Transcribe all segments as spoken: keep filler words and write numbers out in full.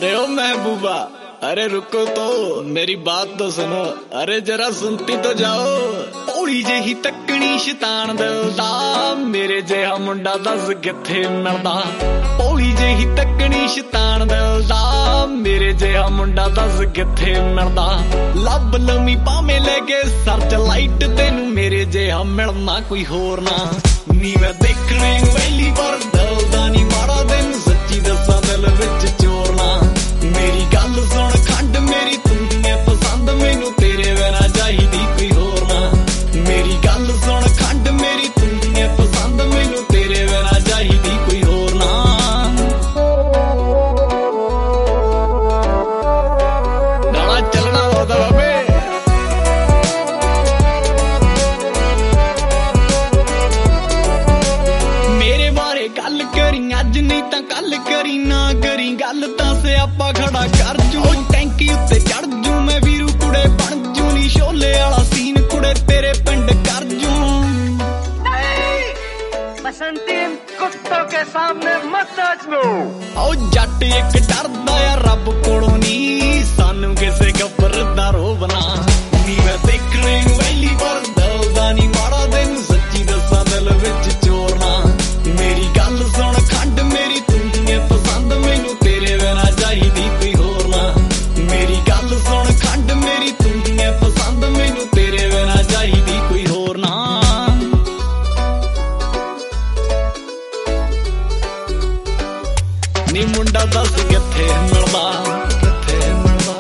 अरे ओ महबूबा, अरे रुको तो, मेरी बात तो सुनो। अरे जरा सुनती तो जाओ। भोली जेही तकनी शैतान दिलदा, मेरे जिहा मुंडा दस किथे मिलदा। भोली जेही तकनी शैतान दिलदा, मेरे जिहा मुंडा दस किथे मिलदा। लभ लमी भावें लेके सर्च लाइट, तेनू मेरे जिहा मिलना कोई होर ना। नी मैं देखने वेली पर दिलदा नी माड़ा, दिन सच्ची दसा दिल विच चोरना। मेरी गल सुन खंड मेरी तू है पसंद, मैनू तेरे बिना चाहिदी कोई होर ना। मेरी गल सुन खंड मेरी तू है पसंद, मैनू तेरे बिना चाहिदी कोई होर ना। नाला चलना होता बाबे। मेरे बारे गल करी अज नहीं तां कल करी, ना करी गल तां सियापा खड़ा कर जू। टैंकी उत्ते चढ़ जू मैं वीरू कुड़े बन जू, नी शोले वाला सीन कुड़े तेरे पिंड कर जू। बसंती कुत्तों के सामने मत नाच लो। ओ जट एक डरदा या रब कोलों नी, सानू किसे गब्बर दा रोबना। नी मैं देखने वेली पर दिलदा नी माड़ा, दिन सच्ची दसा दिल विच चोरना। मेरी गल सुन खंड मेरी तू है पसंद, मैनू तेरे बिना चाहिदी कोई होर ना। मेरी गल सुन खंड मेरी तू है पसंद, मैनू तेरे बिना चाहिदी कोई होर ना। नी मुंडा दस किथे मिलदा, किथे मिलदा,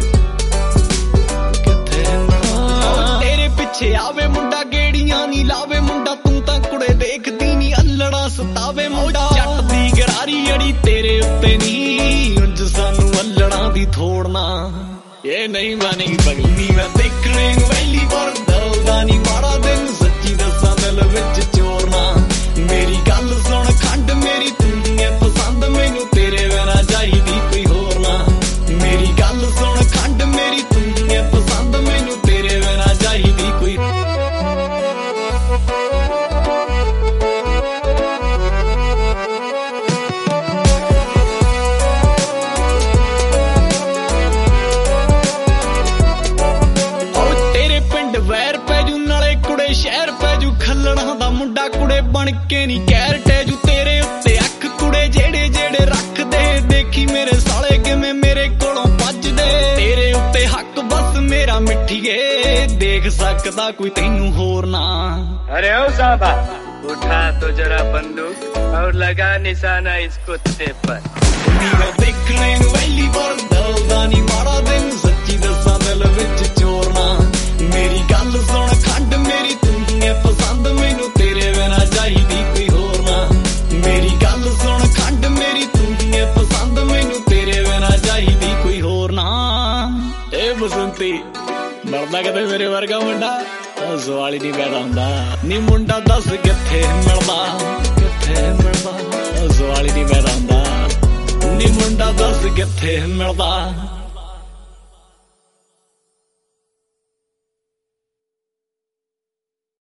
किथे मिलदा। तेरे पिछे आवे मुंडा गेड़ियां नी लावे, मुंडा तू तां कुड़े देखदी नी अल्लड़ा सतावे। मुंडा जट दी गरारी अड़ी तेरे उत्ते नी, उंज सानू अल्लड़ा दी थोड़ना। ये नहीं मानेगी पगली। मैं देखने वेली पर दिलदा नी माड़ा, दिन सच्ची दसा दिल विच चोरना। मेरी गल सुन खंड मेरी तू है पसंद, मैनू तेरे बिना चाहिदी कोई होर ना। मेरी गल सुन खंड मेरी तू है पसंद, मैनू तेरे बिना चाहिदी कोई। वैर पैजू नाले कुड़े शहर पैजू, खल्लणा दा मुंडा कुड़े बन के नी कैर टैजू। तेरे उत्ते अख कुड़े जेड़े जेड़े रख दे, देखी मेरे साले किवें मेरे कोलों भजदे। तेरे उत्ते हक बस मेरा मिठीए, देख सकदा कोई तैनू होर ना। अरे ओ साहबा, उठा तो जरा बंदूक और लगा निशाना इस कुत्ते पर। मैं देखने वेली पर दिलदा नी माड़ा, दिन सच्ची दसा दिल विच चोरना। मेरी गल सुन खंड मेरी तू है पसंद, मैनू तेरे बिना चाहिदी कोई होर ना। मेरी गल सुन खंड मेरी तू है पसंद, मैनू तेरे बिना चाहिदी कोई होर ना। ए बसंती, मिलदा किते मेरे वर्गा मुंडा? सवाल ही नहीं पैदा हुंदा। नी मुंडा दस किथे मिलदा, किथे मिलदा? सवाल ही नहीं पैदा हुंदा। नी मुंडा दस किथे मिलदा?